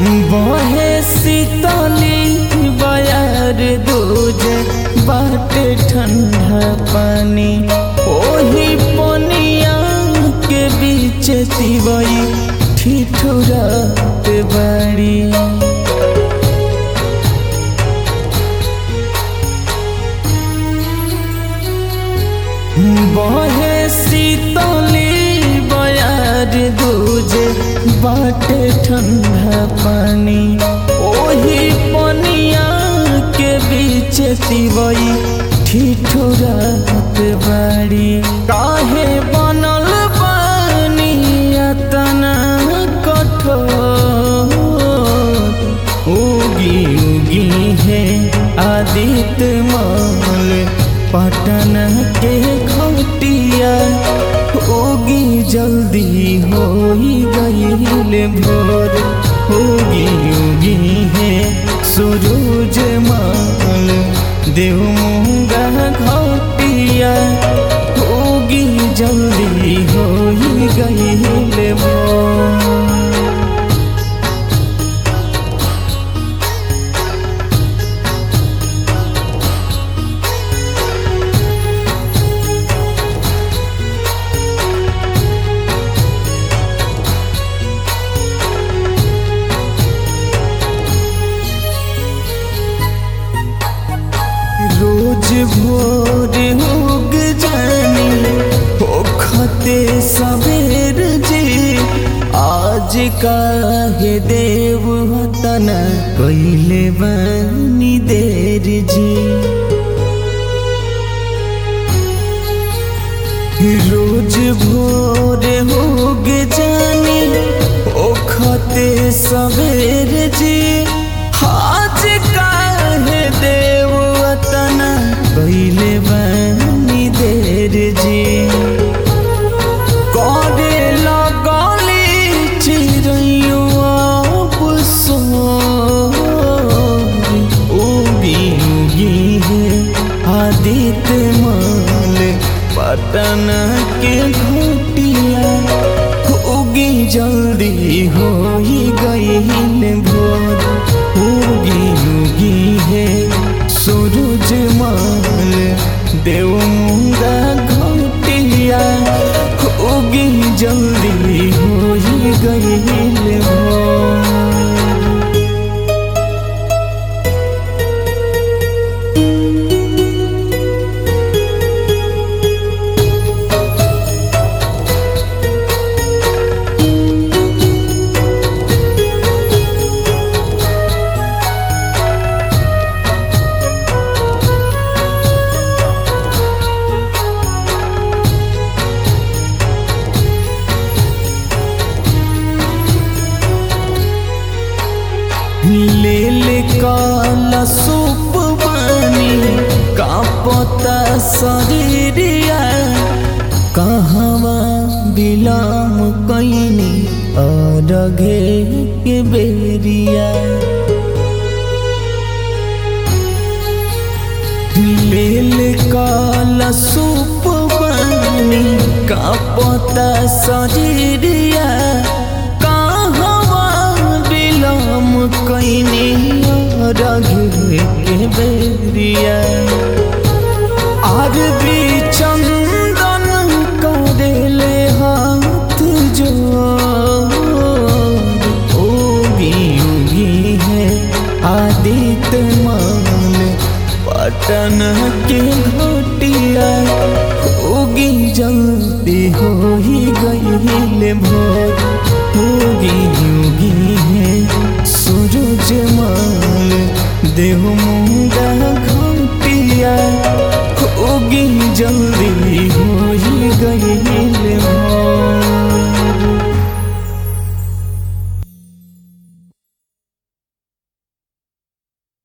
बहे शीतली बयार दूजे बाटे ठंडा पानी ओही पनिया के बीच तिवई ठिठुरत बाड़ी। बहे शीतली बयार दूजे बाटे ठंडा पानी ओही पनिया के बीच तिवई ठिठुरत बाड़ी। काहे बनल बानी अतना कठोर उगी उगी है आदित्य माल पटन के घटिया होगी जल्दी हो गईल भोर। होगी होगी है सूरज माल देवमुंगा घटिया होगी जल्दी हो गईल भोर। रोज भोर उग जानी होखते सवेर जी आज काहे देव तना कइले बानी देर जी। रोज भोर उग जानी होखते सवेर जी आज काहे देव तना कइले बानी देर जी। करे लगली चिड़ैयो उगी उगी है आदित्य माल पटन के घटिया उगी जल्दी हो गईल भोर। उगी उगी है सूरज माल देवमुंगा घटिया उगी जल्दी हो गईल भोर। ले काला सूप बानी कांपता शरीरिया कहवा बिलाम कइनी अरघे के बेरिया। ले काला सूप बानी कांपता शरीरिया कहवा बिलाम कइनी रघ